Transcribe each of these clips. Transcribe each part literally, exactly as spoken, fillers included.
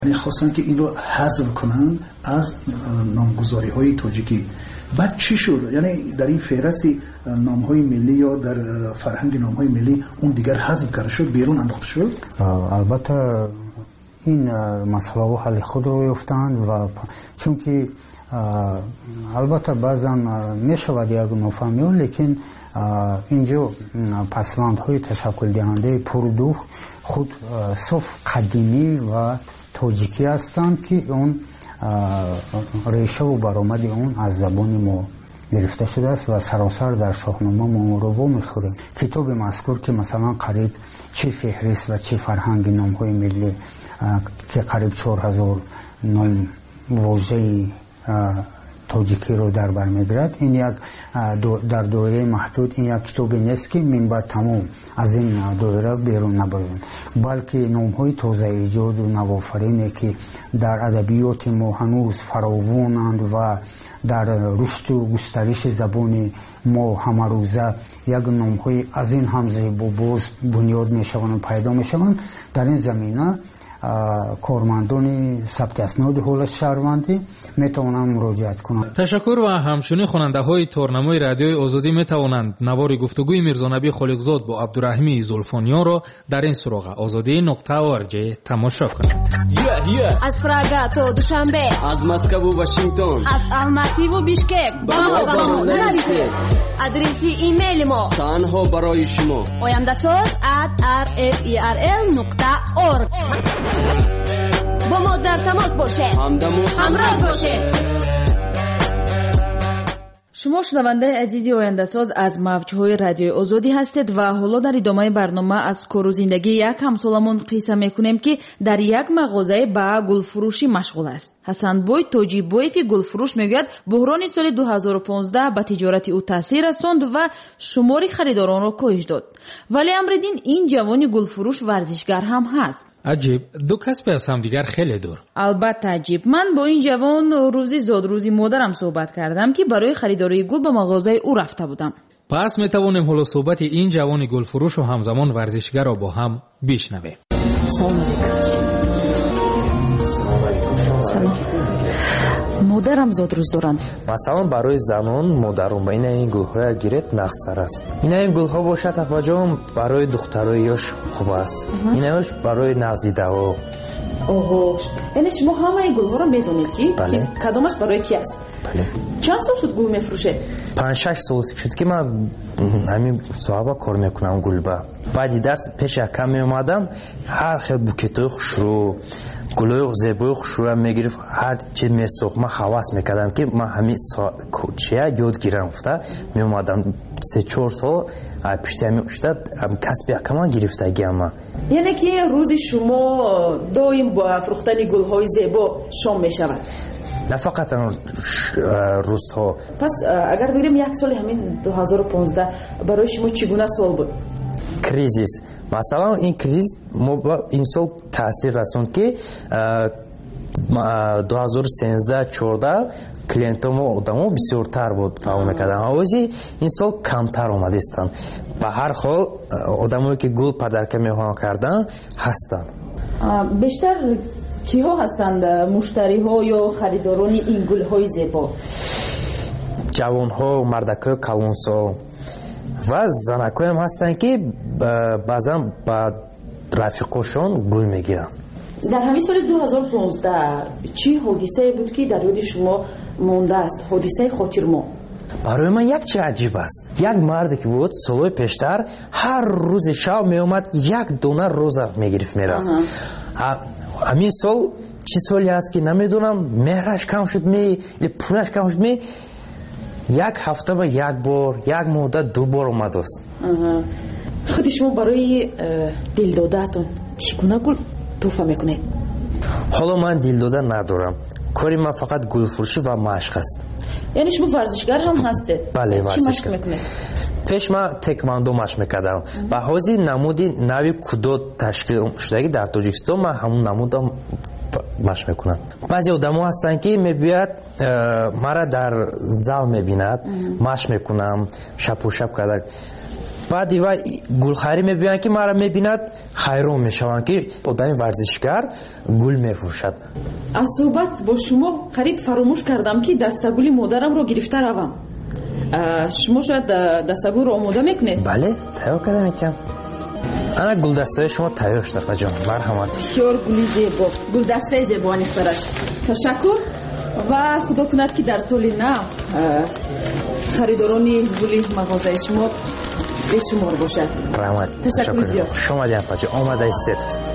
یعنی خواستن که این رو حذف کنن از نامگذاری های تاجیکی. بعد چی شد؟ یعنی در این فهرست نام های ملی یا در فرهنگ نام های ملی اون دیگر حذف کرده شد، بیرون انداخته شد. البته این مسئله ها حل خود رو یافتند و چون که البته بعضا می شود یک نفهمی، لیکن اینجا پسوندهای تشکل دهنده پردوخ خود صف قدیمی و تاجیکی هستند که اون ریشه و برآمد اون از زبان ما گرفته شده است و سراسر در شاهنامه ما رو میخوریم. کتاب مذکور که مثلا قریب چه فهرست و چه فرهنگ نام های ملی که قریب چهار هزار نام واژه تاجیکی رو در بر میگیرد، این یک در دایره محدود این یک کتابی نیست که من بعد تمام از این دایره بیرون نبریم، بلکه نام های تازه ایجاد و نوآفرینی که در ادبیات ما هنوز فراوانند و در رشد و گسترش زبان ما همه روزه یک نام های از این هم زیبا باز بنیاد میشوند و پیدا میشوند. در این زمینه کارمندان ثبت اسناد حول شهروندی میتوانند مراجعت کنند. تشکر. و همچنین خواننده های تورنمای رادیوی آزادی میتوانند نوار گفتگوی میرزانبی خالقزاد با عبدالرحیم زلفانیان را در این سراغ آزادی نقطه او ار جی تماشا کنند. yeah, yeah. از پراگا تا دوشنبه، از مسکو و واشنگتن، از الماتی و بیشکک با ما با ما نرسید. آدرس ایمیل ما تنها برای شما oyandasaz at r f e r l نقطه org. با ما در تماس باشه، همراه باشه. شما شنونده عزیزی آینده‌ساز از موج‌های رادیوی آزادی هستید و حالا در ادامه برنامه از کار و زندگی یک همسالمون قصه میکنیم که در یک مغازه با گلفروشی مشغول است. حسن بوی توجی بویف گلفروش میگوید بحران سال دو هزار و پانزده به تجارت او تاثیر رساند و شمار خریداران را کاهش داد. ولی امردین این جوانی گلفروش ورزشگر هم هست. عجیب، دو کسب از هم دیگر خیلی دور. البته عجیب. من با این جوان روزی زاد روزی مادرم صحبت کردم که برای خریداری گل به مغازه او رفته بودم. پس می توانیم حالا صحبت این جوان گل فروش و همزمان ورزشگر را با هم بشنویم. سلام. سلام. مادرم زاد روز دارند. مثلا برای زنان مادرم با این این گل‌ها گرفت نقصر است. این این گل‌ها باشه توجهم برای دخترایش خوب است. اینش برای نزدیک‌ها. اوه. یعنی شما همه این گل‌ها رو می‌دونید که بله. کدامش برای کی است؟ بله. چند سال شد گل می‌فروشه؟ پنج شش سال شد که من همین صاحب کار میکنم گلبا. بعد درس پیش کم میومدم هر خیلی بوکتای خوشرو گلای زیبای خوشرو میگرفت، هر چی میسوخت من حواس میکردم که من همین چیه یاد گیرم افته میومدم سه چهار سال پشتی همی افتاد کسب یکم گرفته گیام. یعنی که روزی شما دائم با فروختن گل‌های زیبا شام میشود؟ نه فقط روزها. پس اگر بگیریم یک سال همین دو هزار و پانزده برای شما چگونه سال بود؟ کریزیس. مثلا این کریز این سال تاثیر رسوند که دو هزار و سیزده چهارده کلینتام و آدمو بسیارتر بود فهم میکردن، آوازی این سال کمتر آمده استن. به هر حال آدمایی که گل پدرکه میخوان کردن هستن. بیشتر کی ها هستند مشتری ها یا خریداران این گل های زیبا؟ جوان ها و مردکای کلونسال و زنکای هم هستن که بعضا با رفیقاشون گل میگیرن. در همین سال دو هزار و پانزده چی حادثه بود که در یاد شما مونده است؟ حادثه خاطر ما برای من یک چی عجیب است. یک مرد که بود سالهای پیشتر هر روز شب می اومد یک دونه روزه میگرفت میرفت. همین سال چی سالی است که نمیدونم مهرش کم شد می پولش کم شد می یک هفته با یک بار یک مدت دو بار اومد است. خود شما برای دل دادهتون چگونه گل تحفه میکنید؟ حالا من دل داده ندارم، کاری من فقط گل فروشی و مشق است. یعنی شما ورزشگر هم هستید؟ بله ورزشگر. چی مشق میکنید؟ پیش من تکواندو مشق میکردم و حاضی نمودی نوی کودو تشکیل شده در تاجیکستان من همون نمودم مشق میکنم. بعضی آدم‌ها هستن که میبیاد مرا در زال میبیند مشق میکنم شب و شب کرده بعد ва гулхарӣ мебинад ки маро мебинад хайрон мешаванд ки одами варзишгар гул мефурӯшад. аз суҳбат бо шумо қариб фаромӯш кардам ки дастагули модарамро гирифта равам. шумо шояд дастагулро омода мекунед? бале, тайёр карда мекунам. ана гулдастаи шумо тайёр шуд ақаҷон. марҳамат. бисёр гули зебо, гулдастаи зебо анифтараш. ташаккур ва худо кунад ки дар соли нав харидорони гули мағозаи шумо бешумор бошад. раҳмат. ташаккури зиёд. шомади апаҷон, омада истед.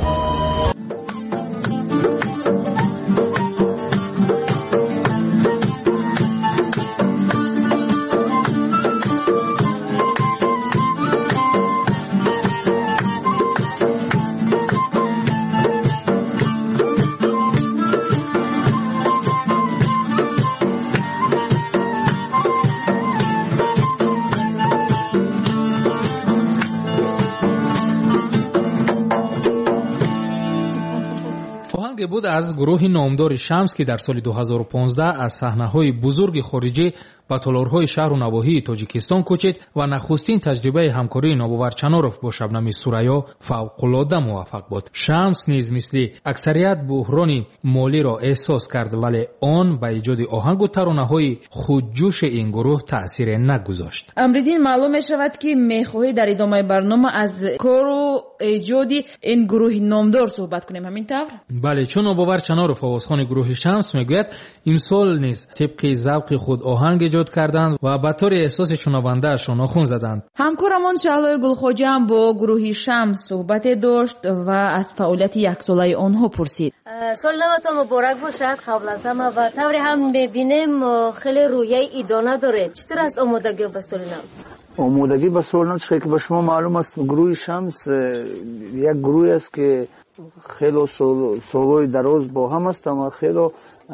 буд аз гурӯҳи номдори шамс ки дар соли дуҳазору понздаҳ аз саҳнаҳои бузурги хориҷӣ ба толорҳои шаҳру навоҳии тоҷикистон кӯчид ва нахустин таҷрибаи ҳамкории Нобовар Чаноров бо Шабнами Сурайё фавқулода муваффақ буд. Шамс низ мисли аксарият буҳрони молиро эҳсос кард, вале он ба иҷоди оҳангу таронаҳои худҷӯши ин гурӯҳ таъсире нагузошт. амридин маълум мешавад ки мехоҳӣ дар идомаи барнома аз кору эҷоди ин гурӯҳи номдор суҳбат кунем, ҳамин тавр? бале, чун Нобовар Чаноров овозхони гурӯҳи Шамс мегӯяд, имсол низ тибқи завқи худ оҳанг эҷод карданд ва ба тори эҳсоси шунавандаашон нохун заданд. ҳамкорамон Шаҳлои Гулхоҷа ҳам бо гурӯҳи Шамс суҳбате дошт ва аз фаъолияти яксолаи онҳо пурсид. соли наватон муборак бошад. қабл аз ҳама ва тавре ҳам мебинем хеле рӯяи идона доред. чутор аст омодагӣ ба соли нав? омодагӣ ба соли нав чӣ ки ба шумо маълум аст, гурӯҳи Шамс як гурӯҳе аст ки хело солҳои дароз бо ҳам ҳастам ва хело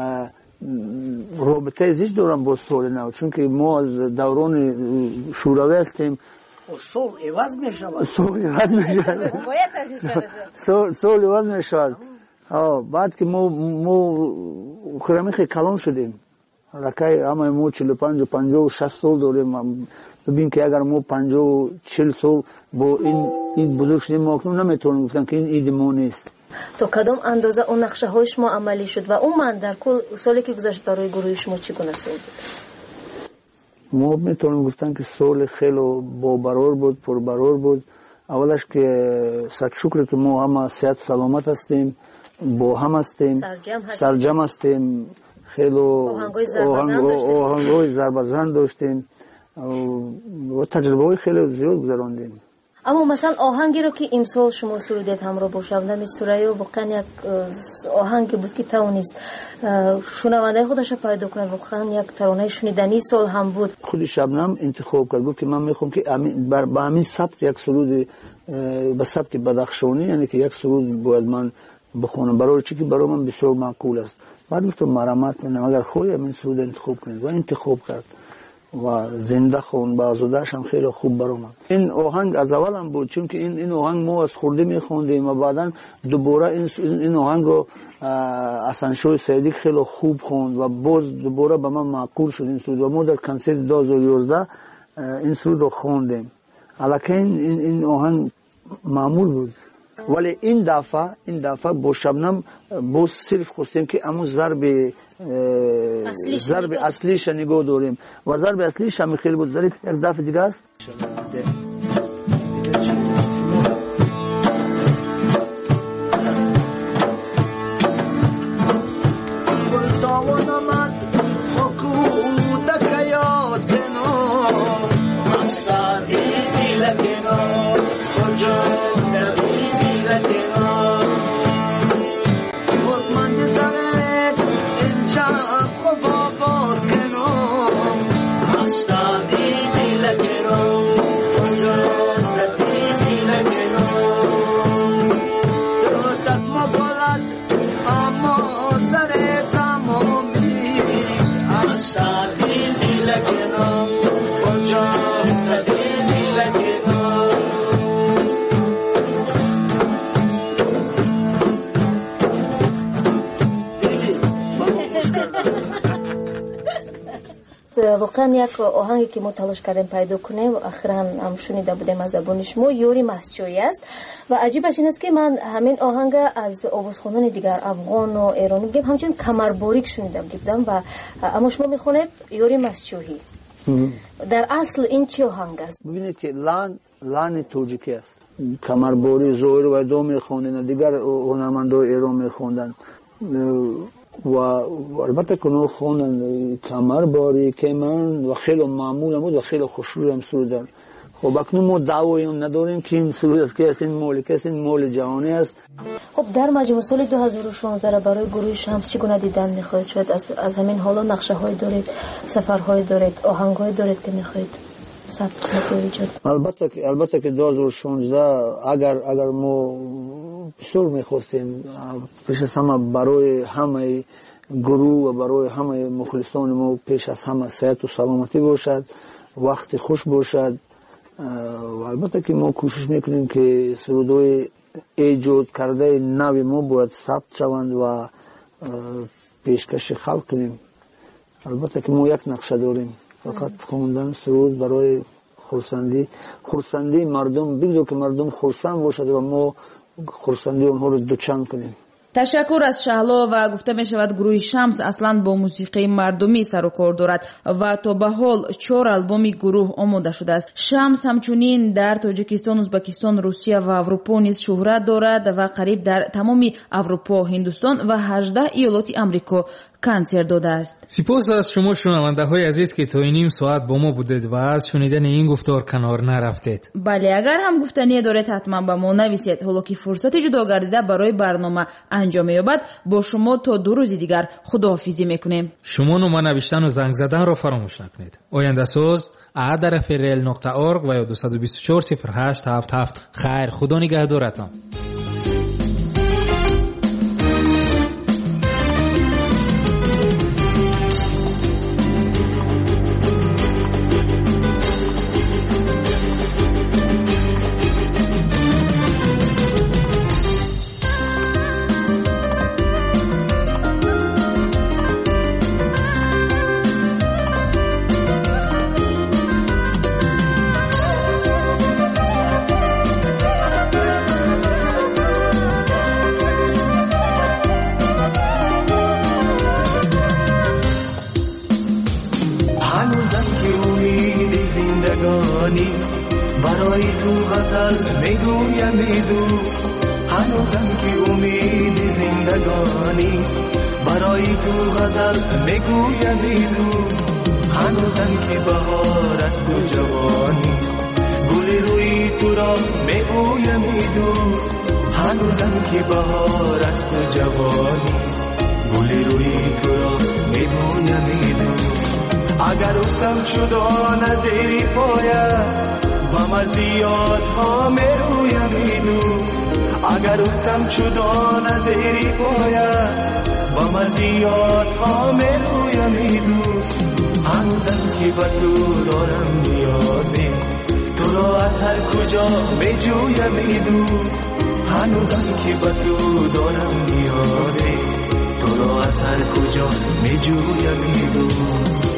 робитаи зич дорам бо соли нав, чунки мо аз даврони шӯравӣ ҳастем. сол иваз мешавад. сол иваз мешавад. сол иваз мешавад. баъд ки мо мо хирамихи калон шудем. ракаи ҳамаи мо чилу панҷу панҷоҳу шаст сол дорем. бибин ки агар мо панҷоҳу чил сол бо ин ид бузург шудем, мо акнун наметавонем гуфтам ки ин иди мо нест. то кадом андоза он нақшаҳои шумо амалӣ шуд ва умуман дар кул соле ки гузашт барои гурӯҳи шумо чӣ гуна сол буд? мо метавонем гуфтам ки соли хело бобарор буд, пурбарор буд. аввалаш ки садшукре ки мо ҳама сеҳату саломат ҳастем, бо ҳам ҳастем, сарҷам ҳастем, хело оҳангҳои зарбазан доштем ва таҷрибаҳои хеле зиёд гузарондем. аммо масалан оҳангеро ки имсол шумо суридед ҳамроҳ бо Шабнами Сурайё, воқеан як оҳанге буд ки тавонист шунавандаи худашро пайдо кунад, воқеан як таронаи шунидании сол ҳам буд. худи Шабнам интихоб кард, гуфт ки ман мехоҳам ки ба ҳамин сабт як суруди ба сабти бадахшонӣ, яъне ки як суруд бояд ман бихонам, барои чӣ ки барои ман бисёр маъқул аст. баъд гуфтам марҳамат менам, агар хоҳем ин суруда интихоб кунед ва интихоб кард ва зинда хон ба азодаашам хеле хуб баромад. ин оҳанг аз аввалам буд, чунки ин ин оҳанг мо аз хурдӣ мехондем ва баъдан дубора ин ин оҳангро Асансhoи Саидӣ хеле хуб хонд ва боз дубора ба ман маъқул шуд ин суруд ва мо дар консерти ду ҳазору ёздаҳ ин сурудро хондем. аллакайн ин ин оҳанг маъмул буд, вале ин дафъа ин дафъа бо Шабнам боз сирф хостем ки аму зарби зарби аслиша нигоҳ дорем ва зарби аслиш ҳам хеле буд. зарби як дафъи дига аст. واقعا یک آهنگی که ما تلاش کردیم پیدا کنیم اخیراً هم شنیده بودیم از زبان شما یوری مسجویی است و عجیبش این است که من همین آهنگ از آوازخوانان دیگر افغان و ایرانی میگم همچنین کمرباریک شنیده بودم و اما شما میخونید یوری مسجویی. در اصل این چه آهنگ است؟ ببینید که لان لان توجیکی است. کمرباری زویر و دو میخوندن دیگر هنرمندان ایران میخوندن و البته کنو خوندن کمرباری که من و خیلی معمول بود و خیلی خوشروی هم سرودن. خب اکنون ما دعوایی هم نداریم که این سرود است که این مول کسی این مول جهانی است. خب در مجموع سال دو هزار و شانزده برای گروه شمس چگونه دیدن میخواهید؟ شاید از, از همین حالا نقشه های دارید، سفرهای دارید، آهنگ های دارید که میخواهید ثبت کنید؟ البته که البته که دو هزار و شانزده اگر اگر ما بسیار میخواستیم پیش از همه برای همه گروه و برای همه مخلصان ما پیش از همه صحت و سلامتی باشد، وقت خوش باشد و البته که ما کوشش میکنیم که سرودهای ایجاد کرده نوی ما باید ثبت شوند و پیشکش خلق کنیم. البته که ما یک نقشه داریم، فقط خوندن سرود برای خرسندی خرسندی مردم، بگذار که مردم خرسند باشد و ما خرسندی اونها رو دوچند کنیم. تشکر از شهلا و گفته می شود گروه شمس اصلا با موسیقی مردمی سر و کار دارد و تا به حال چهار آلبوم گروه آماده شده است. شمس همچنین در تاجیکستان، ازبکستان، روسیه و اروپا نیز شهرت دارد و قریب در تمام اروپا، هندوستان و هجده ایالات آمریکا کنسرت داده است. سپاس از شما شنونده های عزیز که تا نیم ساعت با ما بودید و از شنیدن این گفتار کنار نرفتید. بله، اگر هم گفتنی دارید حتما با ما نویسید. حالا که فرصت جدا گردیده برای برنامه انجام یابد با شما تا دو روز دیگر خداحافظی میکنیم. شما نام نوشتن و زنگ زدن را فراموش نکنید. آینده ساز ا در اف ار ال نقطه اورگ و یا دو دو چهار صفر هشت هفت هفت. خیر، خدا نگهدارتان. برای تو غزل میگویم دوست، هنوزم که امید زندگانی، برای تو غزل میگویم دوست، هنوزم که بهار از تو جوانی، گل روی تو را میگویم دوست، هنوزم که بهار از تو جوانی، گل روی تو را میگویم دوست. اگر افتم شدان از زیر پایت و مزیاد ها میرویم دوست، اگر افتم شدان از زیر پایت و مزیاد ها میرویم دوست، هنوزم که به تو دارم نیازی، تو را از هر کجا میجویم دوست، هنوزم که به تو دارم نیازی، تو را از هر کجا میجویم دوست.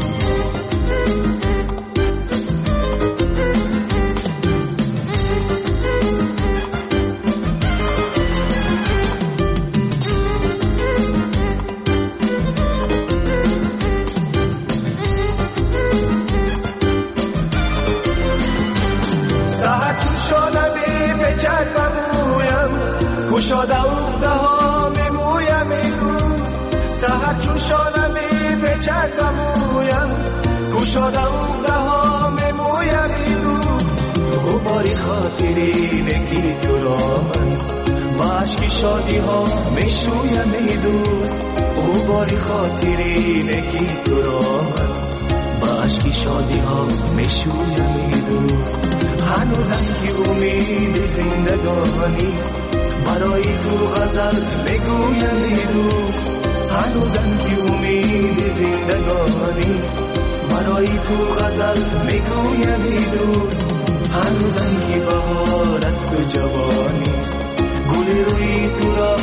گشاده افته ها میمویم ایروز، سهر چون شانمی به چرد مویم، گشاده افته ها میمویم ایروز، غباری خاطری نگی تو را من با عشق شادی ها میشویم ایروز، غباری خاطری نگی تو را من با عشق شادی ها میشویم ایروز، هنوزم که امید زندگانی، برای تو غزل میگویم دوست، هنوزم که امید زندگانی، برای تو غزل میگویم دوست، هنوزم که بهار از تو جوانی، گل روی تو را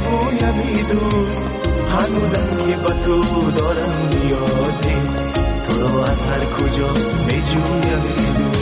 میگویم دوست، هنوزم که به تو دارم نیازی، تو تو را از هر کجا می جویم ای دوست.